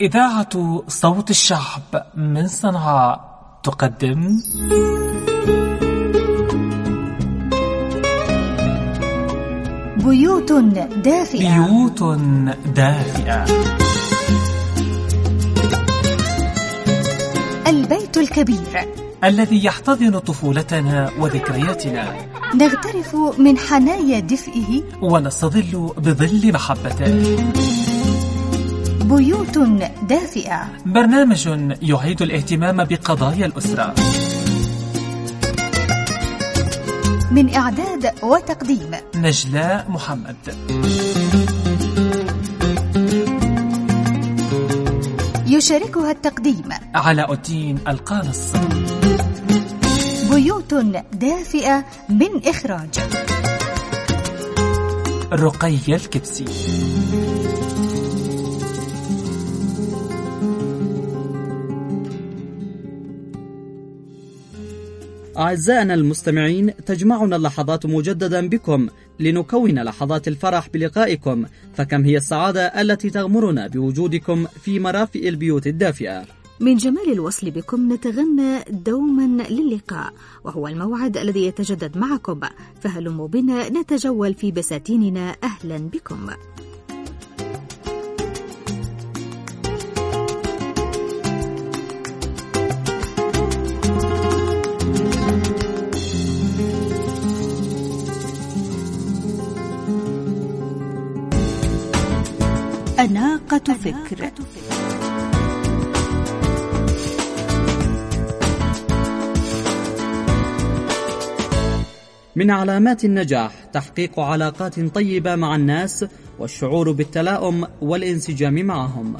إذاعة صوت الشعب من صنعاء تقدم بيوت دافئة. بيوت دافئة. البيت الكبير الذي يحتضن طفولتنا وذكرياتنا، نغترف من حنايا دفئه ونستظل بظل محبته. بيوت دافئة، برنامج يعيد الاهتمام بقضايا الأسرة. من إعداد وتقديم نجلاء محمد. يشاركها التقديم علاء الدين القانص. بيوت دافئة من إخراج رقية الكبسي. أعزائنا المستمعين، تجمعنا اللحظات مجددا بكم لنكون لحظات الفرح بلقائكم، فكم هي السعادة التي تغمرنا بوجودكم في مرافئ البيوت الدافئة. من جمال الوصل بكم نتغنى دوما للقاء، وهو الموعد الذي يتجدد معكم، فهلموا بنا نتجول في بساتيننا. أهلا بكم. أناقة فكر. من علامات النجاح تحقيق علاقات طيبة مع الناس والشعور بالتلاؤم والانسجام معهم.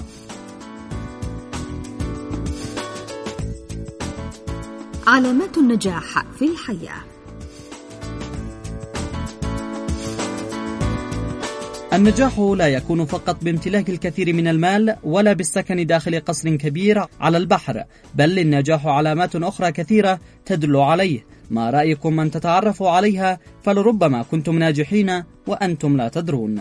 علامات النجاح في الحياة. النجاح لا يكون فقط بامتلاك الكثير من المال ولا بالسكن داخل قصر كبير على البحر، بل النجاح علامات أخرى كثيرة تدل عليه. ما رأيكم أن تتعرفوا عليها؟ فلربما كنتم ناجحين وأنتم لا تدرون.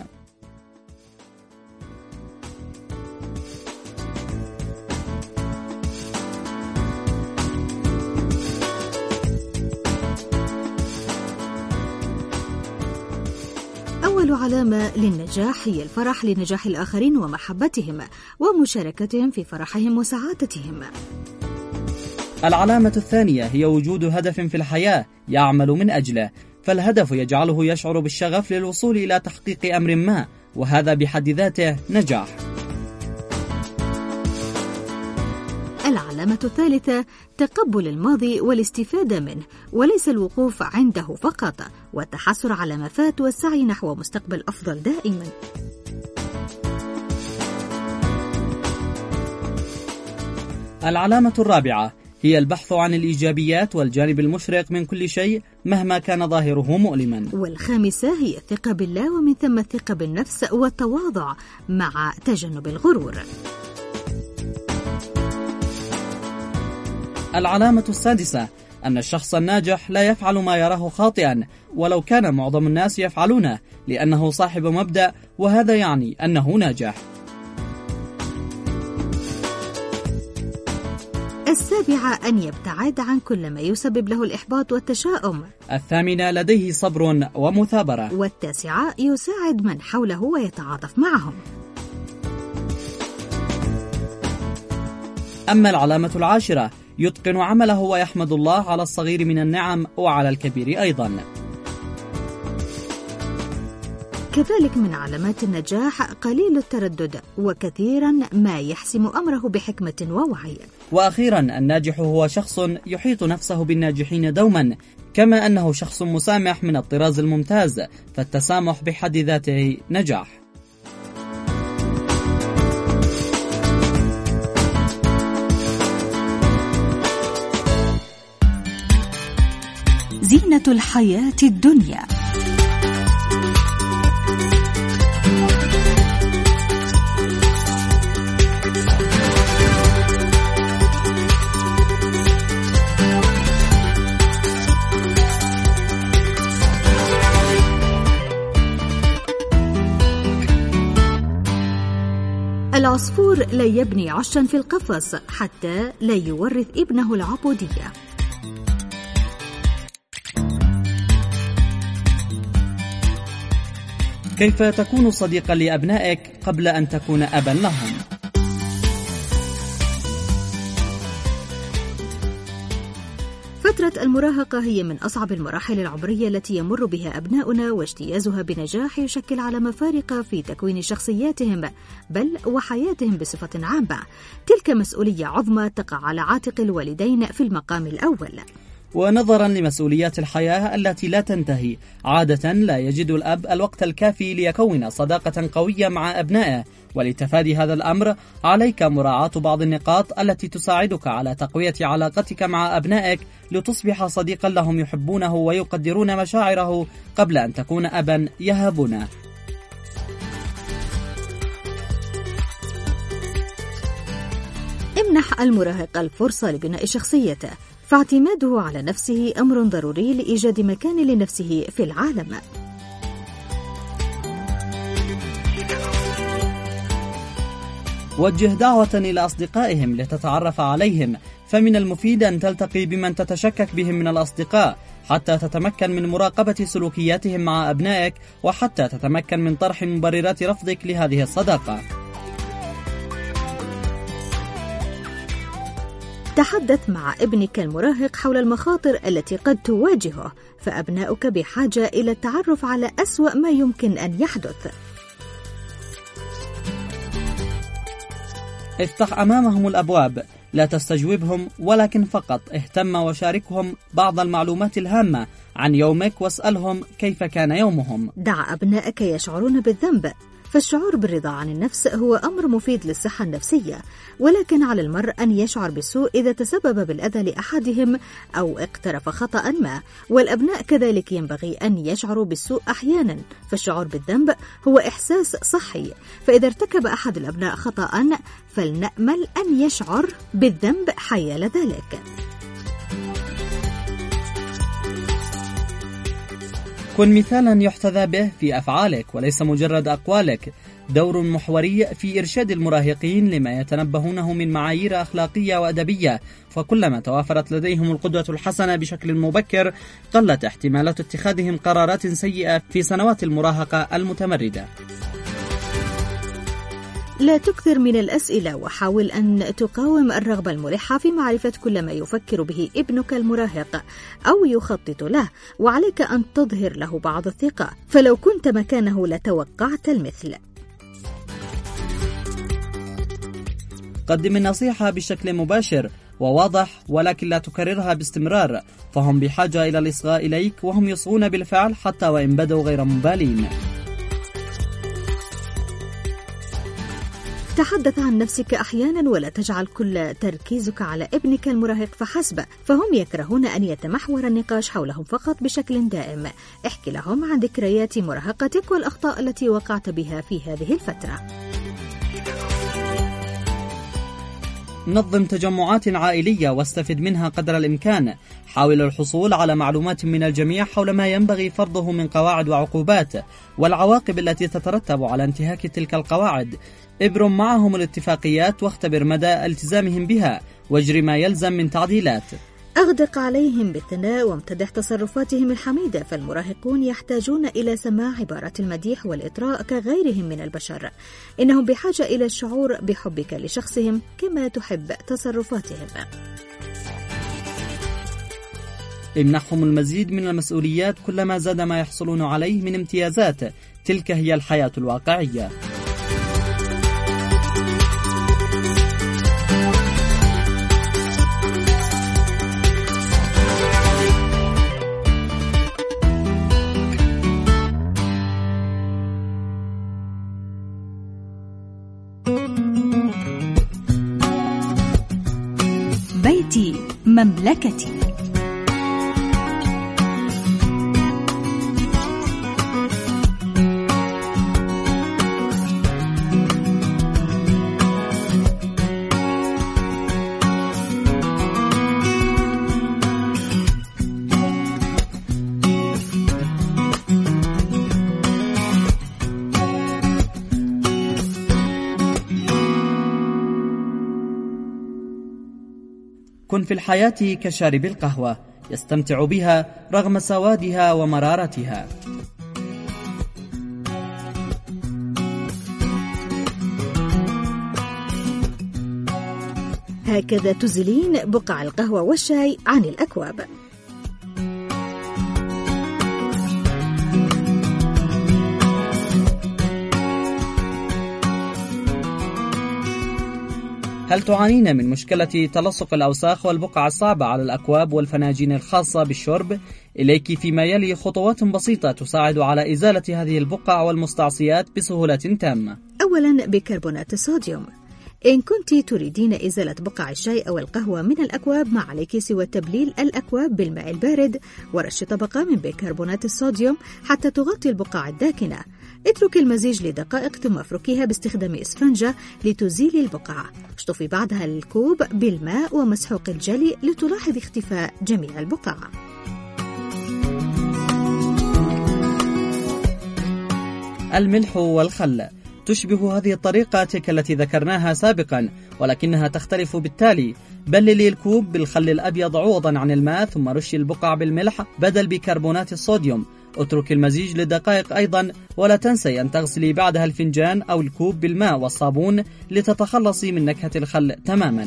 أول علامة للنجاح هي الفرح لنجاح الآخرين ومحبتهم ومشاركتهم في فرحهم وسعادتهم. العلامة الثانية هي وجود هدف في الحياة يعمل من أجله، فالهدف يجعله يشعر بالشغف للوصول إلى تحقيق أمر ما، وهذا بحد ذاته نجاح. العلامة الثالثة تقبل الماضي والاستفادة منه، وليس الوقوف عنده فقط، والتحسر على ما فات والسعي نحو مستقبل أفضل دائما. العلامة الرابعة هي البحث عن الإيجابيات والجانب المشرق من كل شيء مهما كان ظاهره مؤلما. والخامسة هي الثقة بالله، ومن ثم الثقة بالنفس والتواضع مع تجنب الغرور. العلامة السادسة أن الشخص الناجح لا يفعل ما يراه خاطئا ولو كان معظم الناس يفعلونه، لأنه صاحب مبدأ، وهذا يعني أنه ناجح. السابعة أن يبتعد عن كل ما يسبب له الإحباط والتشاؤم. الثامنة لديه صبر ومثابرة. والتاسعة يساعد من حوله ويتعاطف معهم. أما العلامة العاشرة يتقن عمله ويحمد الله على الصغير من النعم وعلى الكبير أيضا. كذلك من علامات النجاح قليل التردد، وكثيرا ما يحسم أمره بحكمة ووعي. وأخيرا الناجح هو شخص يحيط نفسه بالناجحين دوما، كما أنه شخص مسامح من الطراز الممتاز، فالتسامح بحد ذاته نجاح. زينة الحياة الدنيا. العصفور لا يبني عشا في القفص حتى لا يورث ابنه العبودية. كيف تكون صديقا لأبنائك قبل أن تكون أبا لهم؟ فترة المراهقة هي من أصعب المراحل العمرية التي يمر بها أبناؤنا، واجتيازها بنجاح يشكل علامة فارقة في تكوين شخصياتهم بل وحياتهم بصفة عامة. تلك مسؤولية عظمى تقع على عاتق الوالدين في المقام الأول. ونظرا لمسؤوليات الحياة التي لا تنتهي، عادة لا يجد الأب الوقت الكافي ليكون صداقة قوية مع أبنائه. ولتفادي هذا الأمر عليك مراعاة بعض النقاط التي تساعدك على تقوية علاقتك مع أبنائك لتصبح صديقا لهم يحبونه ويقدرون مشاعره قبل أن تكون أبا يهابونه. امنح المراهق الفرصة لبناء شخصيته، فاعتماده على نفسه أمر ضروري لإيجاد مكان لنفسه في العالم. وجه دعوة إلى أصدقائهم لتتعرف عليهم، فمن المفيد أن تلتقي بمن تتشكك بهم من الأصدقاء حتى تتمكن من مراقبة سلوكياتهم مع أبنائك، وحتى تتمكن من طرح مبررات رفضك لهذه الصداقة. تحدث مع ابنك المراهق حول المخاطر التي قد تواجهه، فأبناؤك بحاجة إلى التعرف على أسوأ ما يمكن أن يحدث. افتح أمامهم الأبواب، لا تستجوبهم، ولكن فقط اهتم وشاركهم بعض المعلومات الهامة عن يومك، واسألهم كيف كان يومهم. دع أبنائك يشعرون بالذنب، فالشعور بالرضا عن النفس هو أمر مفيد للصحة النفسية، ولكن على المرء أن يشعر بالسوء إذا تسبب بالأذى لأحدهم أو اقترف خطأ ما، والأبناء كذلك ينبغي أن يشعروا بالسوء أحيانا، فالشعور بالذنب هو إحساس صحي، فإذا ارتكب أحد الأبناء خطأ فلنأمل أن يشعر بالذنب حيال ذلك. كن مثالا يحتذى به في أفعالك وليس مجرد أقوالك. دور محوري في إرشاد المراهقين لما يتنبهونه من معايير أخلاقية وأدبية، فكلما توافرت لديهم القدوة الحسنة بشكل مبكر قلت احتمالات اتخاذهم قرارات سيئة في سنوات المراهقة المتمردة. لا تكثر من الأسئلة، وحاول أن تقاوم الرغبة الملحة في معرفة كل ما يفكر به ابنك المراهق أو يخطط له، وعليك أن تظهر له بعض الثقة، فلو كنت مكانه لتوقعت المثل. قدم النصيحة بشكل مباشر وواضح، ولكن لا تكررها باستمرار، فهم بحاجة إلى الإصغاء إليك، وهم يصغون بالفعل حتى وإن بدوا غير مبالين. تحدث عن نفسك أحيانا، ولا تجعل كل تركيزك على ابنك المراهق فحسب، فهم يكرهون أن يتمحور النقاش حولهم فقط بشكل دائم. احكي لهم عن ذكريات مراهقتك والأخطاء التي وقعت بها في هذه الفترة. نظم تجمعات عائلية واستفد منها قدر الإمكان. حاول الحصول على معلومات من الجميع حول ما ينبغي فرضه من قواعد وعقوبات والعواقب التي تترتب على انتهاك تلك القواعد. ابرم معهم الاتفاقيات واختبر مدى التزامهم بها، واجري ما يلزم من تعديلات. أغدق عليهم بالثناء وامتدح تصرفاتهم الحميدة، فالمراهقون يحتاجون إلى سماع عبارات المديح والإطراء كغيرهم من البشر. إنهم بحاجة إلى الشعور بحبك لشخصهم كما تحب تصرفاتهم. امنحهم المزيد من المسؤوليات كلما زاد ما يحصلون عليه من امتيازات. تلك هي الحياة الواقعية. بيتي مملكتي. كن في الحياة كشارب القهوة يستمتع بها رغم سوادها ومرارتها. هكذا تزيلين بقع القهوة والشاي عن الأكواب. هل تعانين من مشكلة تلصق الأوساخ والبقع الصعبة على الأكواب والفناجين الخاصة بالشرب؟ إليك فيما يلي خطوات بسيطة تساعد على إزالة هذه البقع والمستعصيات بسهولة تامة. أولا بكربونات الصوديوم. إن كنت تريدين إزالة بقع الشاي أو القهوة من الأكواب ما عليك سوى تبليل الأكواب بالماء البارد ورش طبقة من بيكربونات الصوديوم حتى تغطي البقع الداكنة. اترك المزيج لدقائق ثم افركيها باستخدام إسفنجة لتزيل البقع. اشطفي بعدها الكوب بالماء ومسحوق الجلي لتلاحظ اختفاء جميع البقع. الملح والخل. تشبه هذه الطريقة تلك التي ذكرناها سابقا، ولكنها تختلف بالتالي. بللي الكوب بالخل الأبيض عوضا عن الماء ثم رشي البقع بالملح بدل بيكربونات الصوديوم. اترك المزيج لدقائق أيضا، ولا تنسي أن تغسلي بعدها الفنجان أو الكوب بالماء والصابون لتتخلصي من نكهة الخل تماما.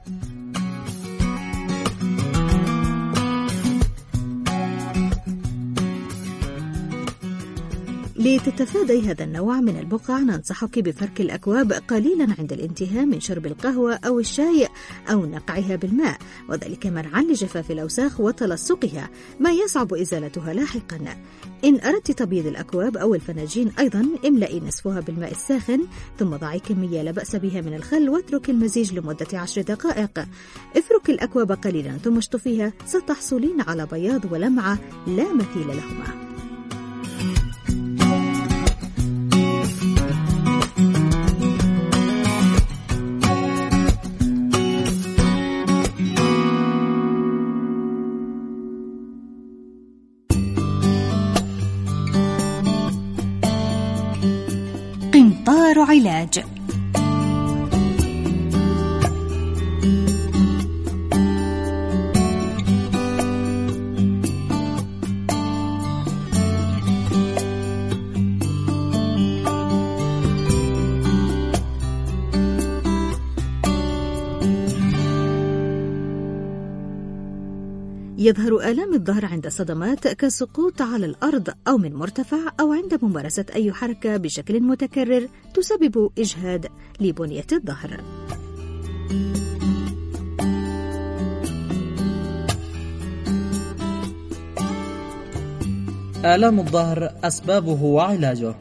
لتتفادي هذا النوع من البقع ننصحك بفرك الأكواب قليلا عند الانتهاء من شرب القهوة أو الشاي أو نقعها بالماء، وذلك منعا لجفاف الأوساخ وتلصقها ما يصعب إزالتها لاحقا. إن أردت تبييض الأكواب أو الفناجين أيضا املئي نصفها بالماء الساخن ثم ضعي كمية لا بأس بها من الخل واترك المزيج لمدة 10 دقائق. افرك الأكواب قليلا ثم اشطفيها، ستحصلين على بياض ولمعة لا مثيل لهما. قنطار علاج. يظهر آلام الظهر عند صدمات كالسقوط على الأرض أو من مرتفع أو عند ممارسة أي حركة بشكل متكرر تسبب إجهاد لبنية الظهر. آلام الظهر أسبابه وعلاجه.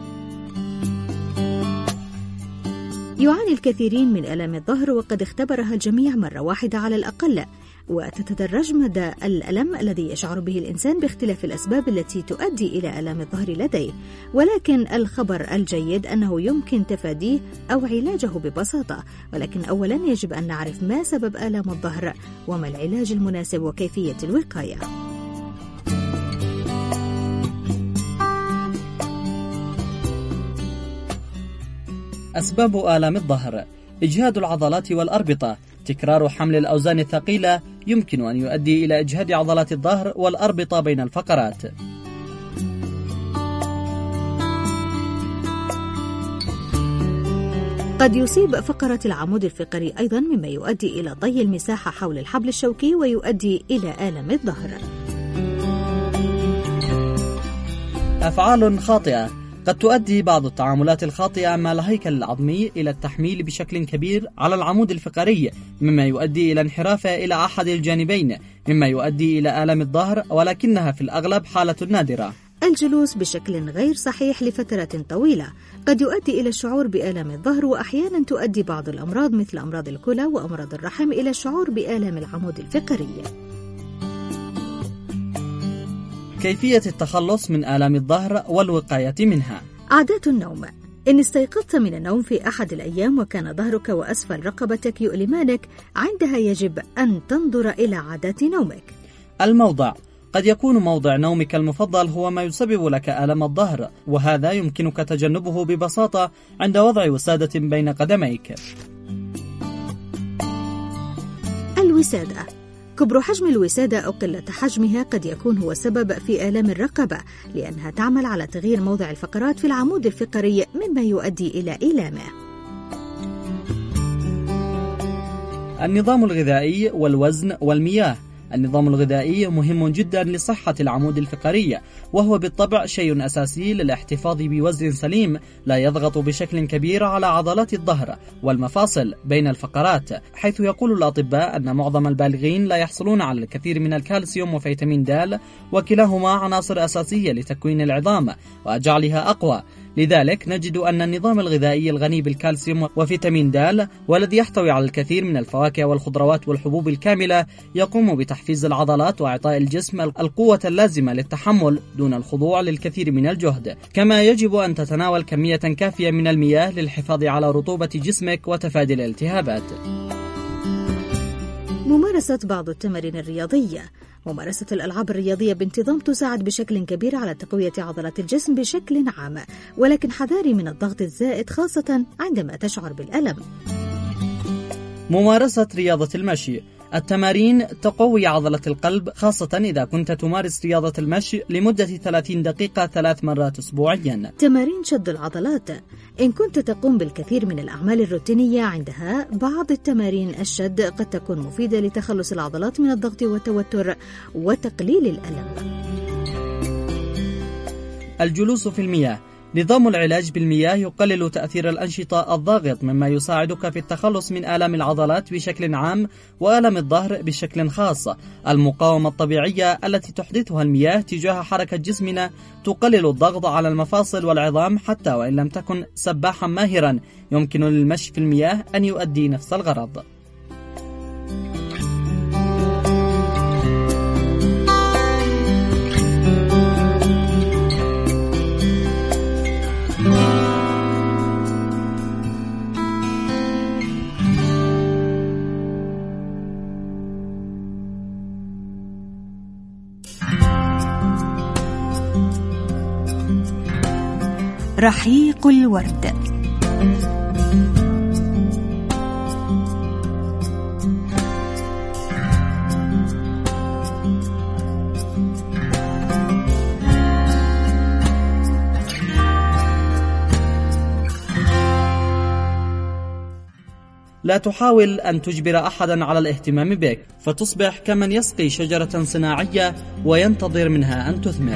يعاني الكثيرين من آلام الظهر وقد اختبرها الجميع مرة واحدة على الأقل، وتتدرج مدى الألم الذي يشعر به الإنسان باختلاف الأسباب التي تؤدي إلى آلام الظهر لديه، ولكن الخبر الجيد أنه يمكن تفاديه أو علاجه ببساطة. ولكن أولا يجب أن نعرف ما سبب آلام الظهر وما العلاج المناسب وكيفية الوقاية. أسباب آلام الظهر: إجهاد العضلات والأربطة. تكرار حمل الأوزان الثقيلة يمكن أن يؤدي إلى إجهاد عضلات الظهر والأربطة بين الفقرات. قد يصيب فقرة العمود الفقري أيضا، مما يؤدي إلى ضي المساحة حول الحبل الشوكي ويؤدي إلى آلام الظهر. أفعال خاطئة: قد تؤدي بعض التعاملات الخاطئة مع الهيكل العظمي إلى التحميل بشكل كبير على العمود الفقري، مما يؤدي إلى انحرافه إلى أحد الجانبين، مما يؤدي إلى آلام الظهر، ولكنها في الأغلب حالة نادرة. الجلوس بشكل غير صحيح لفترة طويلة قد يؤدي إلى الشعور بآلام الظهر، وأحيانا تؤدي بعض الأمراض مثل أمراض الكلى وأمراض الرحم إلى الشعور بآلام العمود الفقري. كيفية التخلص من آلام الظهر والوقاية منها. عادات النوم: إن استيقظت من النوم في أحد الأيام وكان ظهرك وأسفل رقبتك يؤلمانك، عندها يجب أن تنظر إلى عادات نومك. الموضع: قد يكون موضع نومك المفضل هو ما يسبب لك آلام الظهر، وهذا يمكنك تجنبه ببساطة عند وضع وسادة بين قدميك. الوسادة. كبر حجم الوسادة أو قلة حجمها قد يكون هو سبب في آلام الرقبة، لأنها تعمل على تغيير موضع الفقرات في العمود الفقري مما يؤدي إلى إيلامه. النظام الغذائي والوزن والمياه. النظام الغذائي مهم جدا لصحة العمود الفقري، وهو بالطبع شيء أساسي للاحتفاظ بوزن سليم لا يضغط بشكل كبير على عضلات الظهر والمفاصل بين الفقرات، حيث يقول الأطباء أن معظم البالغين لا يحصلون على الكثير من الكالسيوم وفيتامين د، وكلاهما عناصر أساسية لتكوين العظام وجعلها أقوى. لذلك نجد أن النظام الغذائي الغني بالكالسيوم وفيتامين د، والذي يحتوي على الكثير من الفواكه والخضروات والحبوب الكاملة، يقوم بتحفيز العضلات وإعطاء الجسم القوة اللازمة للتحمل دون الخضوع للكثير من الجهد. كما يجب أن تتناول كمية كافية من المياه للحفاظ على رطوبة جسمك وتفادي الالتهابات. ممارسة بعض التمارين الرياضية. ممارسة الألعاب الرياضية بانتظام تساعد بشكل كبير على تقوية عضلات الجسم بشكل عام، ولكن حذاري من الضغط الزائد خاصة عندما تشعر بالألم. ممارسة رياضة المشي. التمارين تقوي عضلة القلب، خاصة إذا كنت تمارس رياضة المشي لمدة 30 دقيقة 3 مرات أسبوعيا. تمارين شد العضلات. إن كنت تقوم بالكثير من الأعمال الروتينية، عندها بعض التمارين الشد قد تكون مفيدة لتخلص العضلات من الضغط والتوتر وتقليل الألم. الجلوس في المياه. نظام العلاج بالمياه يقلل تأثير الأنشطة الضاغط، مما يساعدك في التخلص من آلام العضلات بشكل عام وآلام الظهر بشكل خاص. المقاومة الطبيعية التي تحدثها المياه تجاه حركة جسمنا تقلل الضغط على المفاصل والعظام، حتى وإن لم تكن سباحا ماهرا يمكن للمشي في المياه أن يؤدي نفس الغرض. رحيق الورد. لا تحاول أن تجبر أحدا على الاهتمام بك، فتصبح كمن يسقي شجرة صناعية وينتظر منها أن تثمر.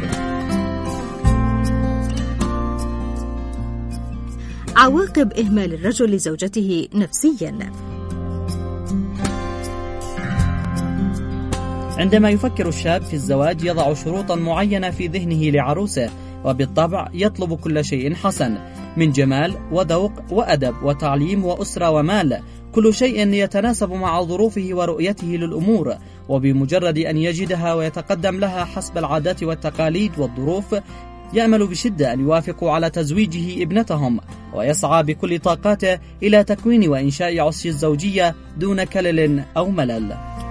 عواقب إهمال الرجل لزوجته نفسيا. عندما يفكر الشاب في الزواج يضع شروطا معينة في ذهنه لعروسه، وبالطبع يطلب كل شيء حسن من جمال وذوق وأدب وتعليم وأسرة ومال، كل شيء يتناسب مع ظروفه ورؤيته للأمور. وبمجرد أن يجدها ويتقدم لها حسب العادات والتقاليد والظروف، يأمل بشدة أن يوافقوا على تزويجه ابنتهم، ويسعى بكل طاقاته إلى تكوين وإنشاء عش الزوجية دون كلل أو ملل.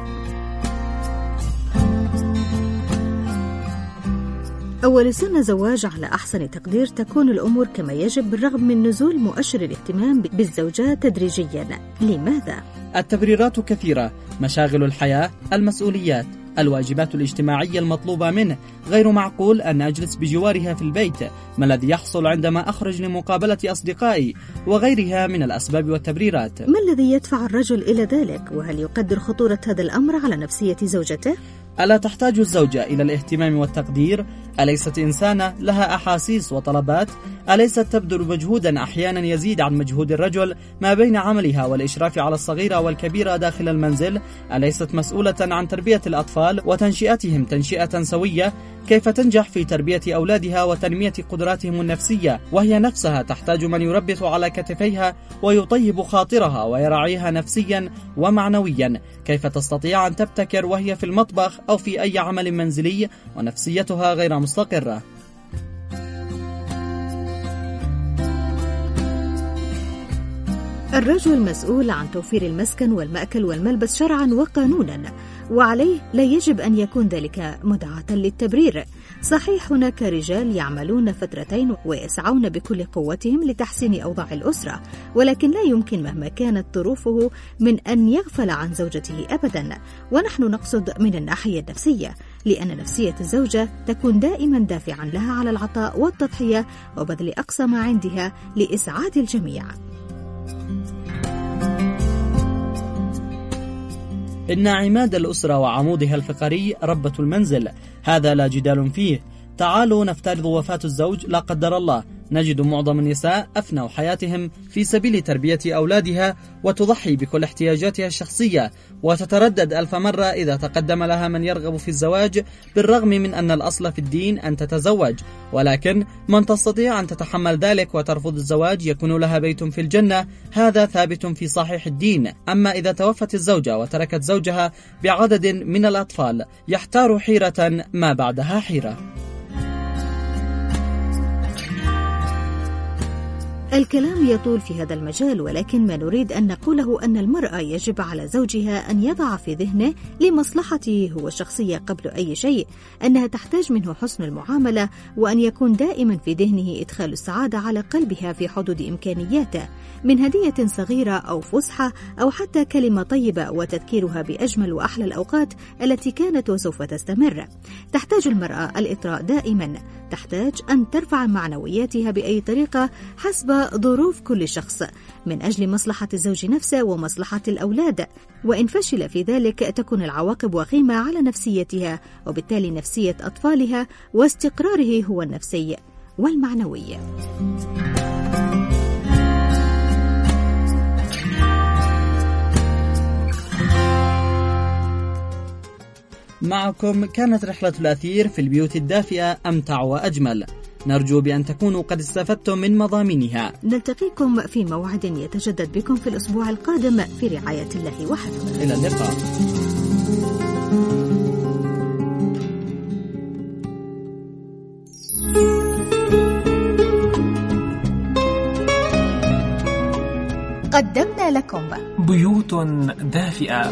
أول سنة زواج على أحسن تقدير تكون الأمور كما يجب، بالرغم من نزول مؤشر الاهتمام بالزوجة تدريجيا. لماذا؟ التبريرات كثيرة: مشاغل الحياة، المسؤوليات، الواجبات الاجتماعية المطلوبة منه. غير معقول أن أجلس بجوارها في البيت، ما الذي يحصل عندما أخرج لمقابلة أصدقائي، وغيرها من الأسباب والتبريرات. ما الذي يدفع الرجل إلى ذلك؟ وهل يقدر خطورة هذا الأمر على نفسية زوجته؟ ألا تحتاج الزوجة إلى الاهتمام والتقدير؟ أليست إنسانة لها أحاسيس وطلبات؟ أليست تبذل مجهودا أحيانا يزيد عن مجهود الرجل ما بين عملها والإشراف على الصغيرة والكبيرة داخل المنزل؟ أليست مسؤولة عن تربية الأطفال وتنشئتهم تنشئة سوية؟ كيف تنجح في تربية أولادها وتنمية قدراتهم النفسية وهي نفسها تحتاج من يربط على كتفيها ويطيب خاطرها ويراعيها نفسيا ومعنويا؟ كيف تستطيع أن تبتكر وهي في المطبخ أو في أي عمل منزلي ونفسيتها غير مستقرة؟ الرجل مسؤول عن توفير المسكن والمأكل والملبس شرعا وقانونا، وعليه لا يجب أن يكون ذلك مدعاة للتبرير. صحيح هناك رجال يعملون فترتين ويسعون بكل قوتهم لتحسين أوضاع الأسرة، ولكن لا يمكن مهما كانت ظروفه من أن يغفل عن زوجته أبدا. ونحن نقصد من الناحية النفسية، لأن نفسية الزوجة تكون دائما دافعا لها على العطاء والتضحية وبذل أقصى ما عندها لإسعاد الجميع. إن عماد الأسرة وعمودها الفقري ربة المنزل، هذا لا جدال فيه. تعالوا نفترض وفاة الزوج لا قدر الله، نجد معظم النساء أفنوا حياتهم في سبيل تربية أولادها وتضحي بكل احتياجاتها الشخصية، وتتردد 1000 مرة إذا تقدم لها من يرغب في الزواج، بالرغم من أن الأصل في الدين أن تتزوج. ولكن من تستطيع أن تتحمل ذلك وترفض الزواج يكون لها بيت في الجنة، هذا ثابت في صحيح الدين. أما إذا توفت الزوجة وتركت زوجها بعدد من الأطفال، يحتار حيرة ما بعدها حيرة. الكلام يطول في هذا المجال، ولكن ما نريد أن نقوله أن المرأة يجب على زوجها أن يضع في ذهنه لمصلحته هو الشخصية قبل أي شيء أنها تحتاج منه حسن المعاملة، وأن يكون دائما في ذهنه إدخال السعادة على قلبها في حدود إمكانياته، من هدية صغيرة أو فسحة أو حتى كلمة طيبة، وتذكيرها بأجمل وأحلى الأوقات التي كانت وسوف تستمر. تحتاج المرأة الإطراء دائما، تحتاج أن ترفع معنوياتها بأي طريقة حسب ظروف كل شخص، من أجل مصلحة الزوج نفسه ومصلحة الأولاد، وإن فشل في ذلك تكون العواقب وخيمة على نفسيتها، وبالتالي نفسية أطفالها، واستقراره هو النفسي والمعنوي. معكم كانت رحلة الأثير في البيوت الدافئة أمتع وأجمل، نرجو بأن تكونوا قد استفدتم من مضامينها. نلتقيكم في موعد يتجدد بكم في الأسبوع القادم في رعاية الله وحفظه. إلى اللقاء. قدمنا لكم بيوت دافئة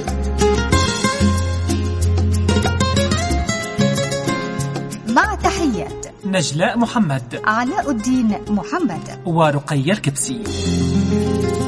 مع تحيات نجلاء محمد، علاء الدين محمد ورقية الكبسي.